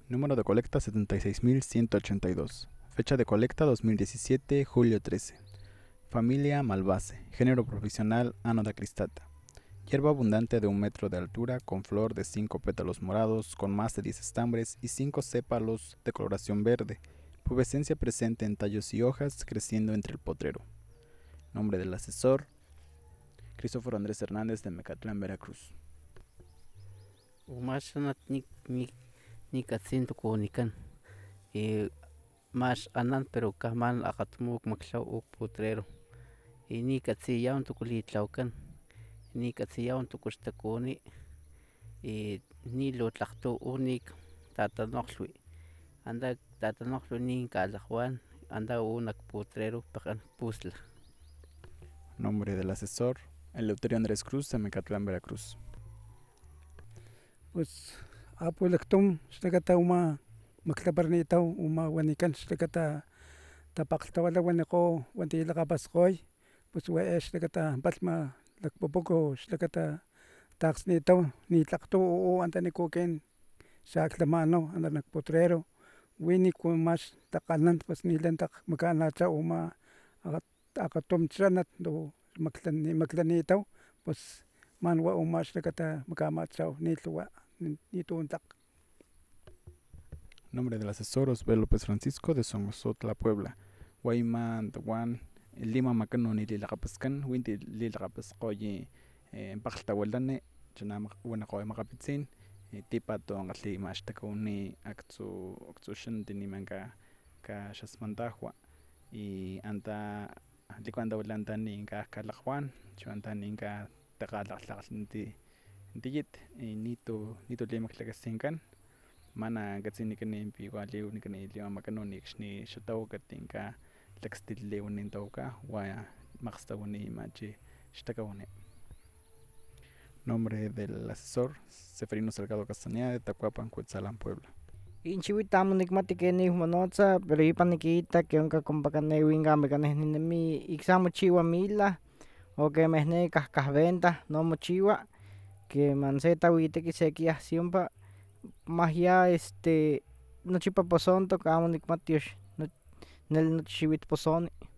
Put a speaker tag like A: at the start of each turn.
A: Número de colecta 76.182. Fecha de colecta 2017, julio 13. Familia Malvace. Género profesional Anoda cristata. Hierba abundante de 1 metro de altura con flor de 5 pétalos morados con más de 10 estambres y 5 sépalos de coloración verde. Pubescencia presente en tallos y hojas creciendo entre el potrero. Nombre del asesor: Cristóforo Andrés Hernández, de Mecatlán, Veracruz.
B: Umashanat nikatsinto kunikan. Mas anan pero kaman akatmuk maklaw uk putrero. Nikatsiyaw tukulitlawkan. Nikatsiyaw tukushtakuni. Nilo tlakto unik tatanoklwi. Anda tatanoklwi nin kalakwan. Anda unak putrero pakan pusla.
A: Nombre del asesor: Eleuterio Andrés Cruz, de Mecatlán, Veracruz.
C: Pues apulaktum xtakata uma maklaparnitaw uma wanikan xtakata tapakglhtawala wanikgo wantilakgapastkgoy pues we xlakata palhma lakpupuku xlakata takgsnitaw nitlakgto u antaniku ekin xaklhamanaw anta nak potrero winiku max takganan pues nila takmakanacha uma akgatum chanat tu maklanitaw pues man wa uma xlakata makamachaw nilhuwa nitu tlakg.
A: Nombre del asesor: Osbel López Francisco, de Somozotla, Puebla. Guayman Tawan Lima Macano nililakapascan, Winti lilakapascoyi pakglhtawalani chanam winaqoy maqapitzin tipato ngalli maxtakawni aktsu xanti nimanka ka xasmantajwa y anta likuantahuila anta ninka kalakjuan chu anta ninka takgalakglakgalh ntiyit nitu limaklakasinkan mana katsinikani piwaliwnikani lima makanoni xni xatawakat inka tlakstililiwani tawaka wa makgstawani machi xtakawani. Nombre del asesor: Seferino Salgado Castañeda, de Tacuapan, Cuetzalan, Puebla.
D: Inchiuita amo nikmati kenih monotza, pero ipan nikiita ke onka kompakanewi mekanehninemi iksa mochiua milah o kemeh ne kahkahventa no mochiua keman se tawiteki se kiahsi ompa mahya nochipa posontok amo nikmati neli nochi xiuitl posoni.